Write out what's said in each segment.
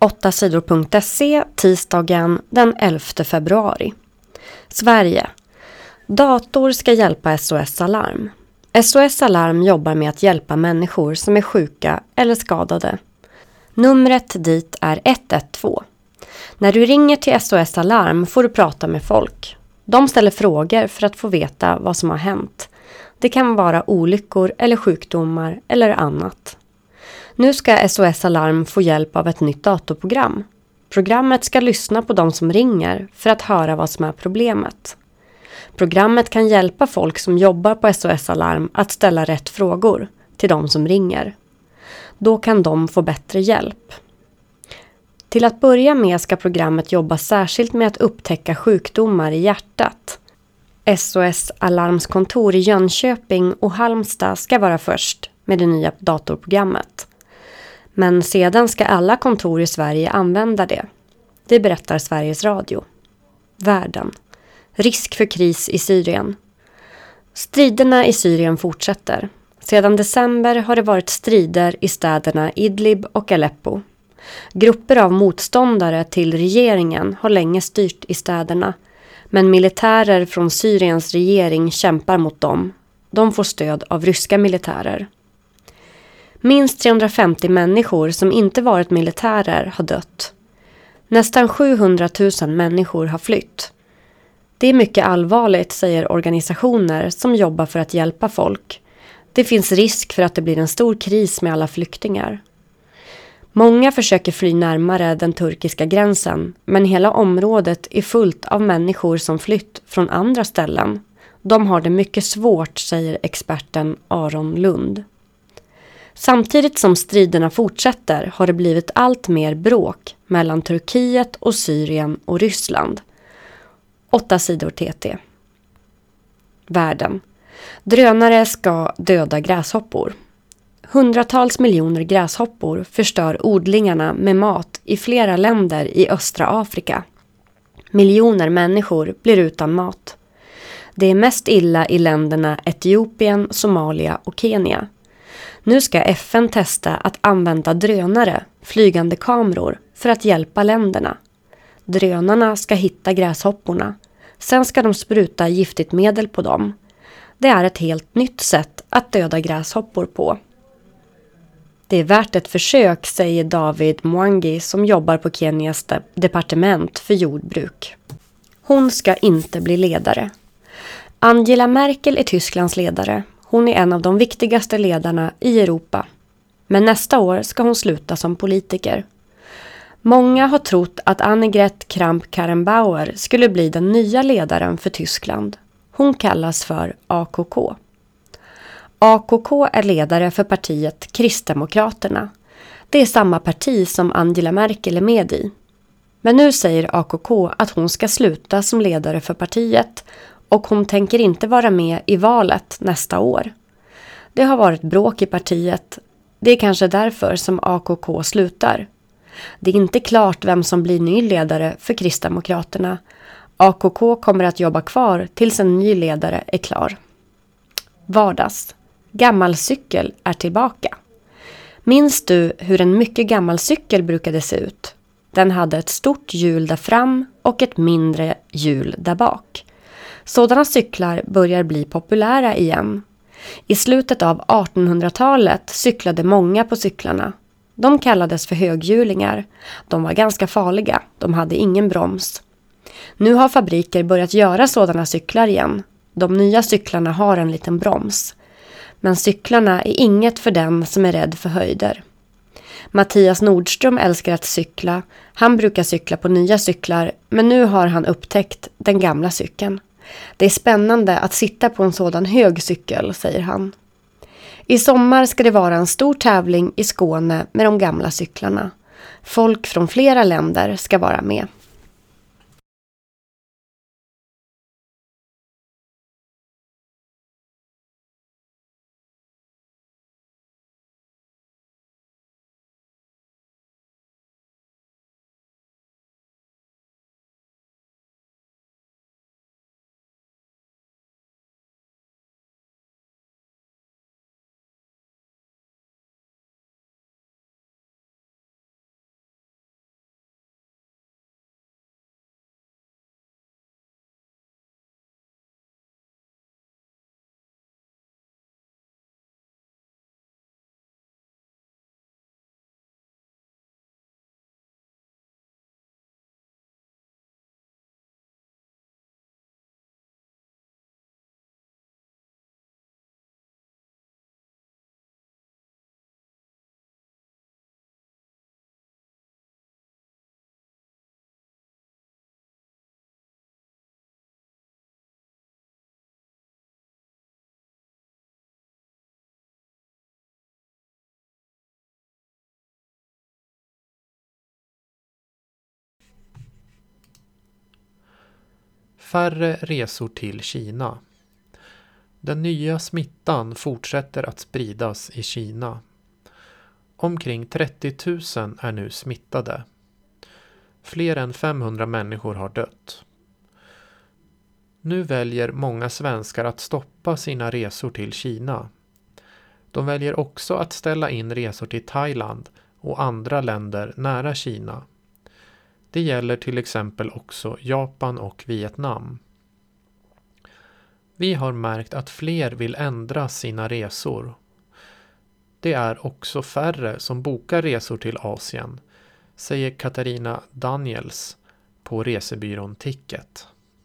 8sidor.se tisdagen den 11 februari. Sverige. Dator ska hjälpa SOS Alarm. SOS Alarm jobbar med att hjälpa människor som är sjuka eller skadade. Numret dit är 112. När du ringer till SOS Alarm får du prata med folk. De ställer frågor för att få veta vad som har hänt. Det kan vara olyckor eller sjukdomar eller annat. Nu ska SOS Alarm få hjälp av ett nytt datorprogram. Programmet ska lyssna på de som ringer för att höra vad som är problemet. Programmet kan hjälpa folk som jobbar på SOS Alarm att ställa rätt frågor till de som ringer. Då kan de få bättre hjälp. Till att börja med ska programmet jobba särskilt med att upptäcka sjukdomar i hjärtat. SOS Alarms kontor i Jönköping och Halmstad ska vara först med det nya datorprogrammet. Men sedan ska alla kontor i Sverige använda det. Det berättar Sveriges Radio. Världen. Risk för kris i Syrien. Striderna i Syrien fortsätter. Sedan december har det varit strider i städerna Idlib och Aleppo. Grupper av motståndare till regeringen har länge styrt i städerna. Men militärer från Syriens regering kämpar mot dem. De får stöd av ryska militärer. Minst 350 människor som inte varit militärer har dött. Nästan 700 000 människor har flytt. Det är mycket allvarligt, säger organisationer som jobbar för att hjälpa folk. Det finns risk för att det blir en stor kris med alla flyktingar. Många försöker fly närmare den turkiska gränsen, men hela området är fullt av människor som flytt från andra ställen. De har det mycket svårt, säger experten Aron Lund. Samtidigt som striderna fortsätter har det blivit allt mer bråk mellan Turkiet och Syrien och Ryssland. 8 sidor TT. Världen. Drönare ska döda gräshoppor. Hundratals miljoner gräshoppor förstör odlingarna med mat i flera länder i östra Afrika. Miljoner människor blir utan mat. Det är mest illa i länderna Etiopien, Somalia och Kenya. Nu ska FN testa att använda drönare, flygande kameror, för att hjälpa länderna. Drönarna ska hitta gräshopporna. Sen ska de spruta giftigt medel på dem. Det är ett helt nytt sätt att döda gräshoppor på. Det är värt ett försök, säger David Mwangi som jobbar på Kenias departement för jordbruk. Hon ska inte bli ledare. Angela Merkel är Tysklands ledare. Hon är en av de viktigaste ledarna i Europa. Men nästa år ska hon sluta som politiker. Många har trott att Annegret Kramp-Karrenbauer skulle bli den nya ledaren för Tyskland. Hon kallas för AKK. AKK är ledare för partiet Kristdemokraterna. Det är samma parti som Angela Merkel är med i. Men nu säger AKK att hon ska sluta som ledare för partiet och hon tänker inte vara med i valet nästa år. Det har varit bråk i partiet. Det är kanske därför som AKK slutar. Det är inte klart vem som blir ny ledare för Kristdemokraterna. AKK kommer att jobba kvar tills en ny ledare är klar. Vardags. Gammal cykel är tillbaka. Minns du hur en mycket gammal cykel brukade se ut? Den hade ett stort hjul där fram och ett mindre hjul där bak. Sådana cyklar börjar bli populära igen. I slutet av 1800-talet cyklade många på cyklarna. De kallades för höghjulingar. De var ganska farliga. De hade ingen broms. Nu har fabriker börjat göra sådana cyklar igen. De nya cyklarna har en liten broms. Men cyklarna är inget för den som är rädd för höjder. Mattias Nordström älskar att cykla. Han brukar cykla på nya cyklar, men nu har han upptäckt den gamla cykeln. Det är spännande att sitta på en sådan hög cykel, säger han. I sommar ska det vara en stor tävling i Skåne med de gamla cyklarna. Folk från flera länder ska vara med. Färre resor till Kina. Den nya smittan fortsätter att spridas i Kina. Omkring 30 000 är nu smittade. Fler än 500 människor har dött. Nu väljer många svenskar att stoppa sina resor till Kina. De väljer också att ställa in resor till Thailand och andra länder nära Kina. Det gäller till exempel också Japan och Vietnam. Vi har märkt att fler vill ändra sina resor. Det är också färre som bokar resor till Asien, säger Katarina Daniels på resebyrån Ticket.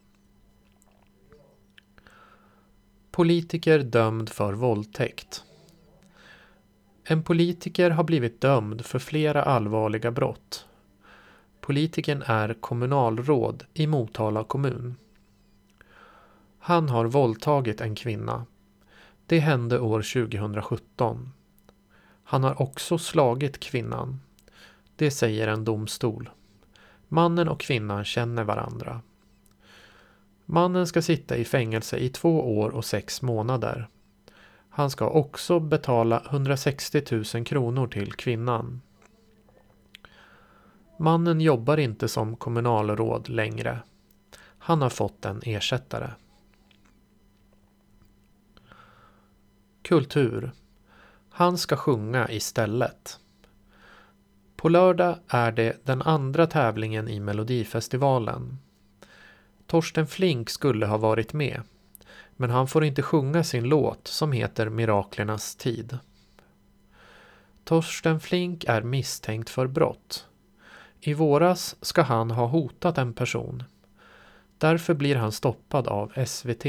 Politiker dömd för våldtäkt. En politiker har blivit dömd för flera allvarliga brott. Politikern är kommunalråd i Motala kommun. Han har våldtagit en kvinna. Det hände år 2017. Han har också slagit kvinnan. Det säger en domstol. Mannen och kvinnan känner varandra. Mannen ska sitta i fängelse i 2 år och 6 månader. Han ska också betala 160 000 kronor till kvinnan. Mannen jobbar inte som kommunalråd längre. Han har fått en ersättare. Kultur. Han ska sjunga istället. På lördag är det den andra tävlingen i Melodifestivalen. Torsten Flink skulle ha varit med, men han får inte sjunga sin låt som heter Miraklernas tid. Torsten Flink är misstänkt för brott. I våras ska han ha hotat en person. Därför blir han stoppad av SVT.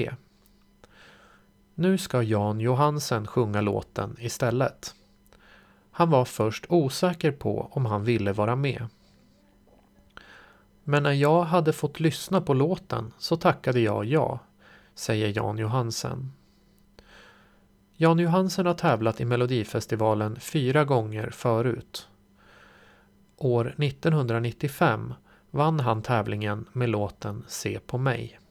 Nu ska Jan Johansen sjunga låten istället. Han var först osäker på om han ville vara med. Men när jag hade fått lyssna på låten så tackade jag ja, säger Jan Johansen. Jan Johansen har tävlat i Melodifestivalen 4 gånger förut. År 1995 vann han tävlingen med låten Se på mig.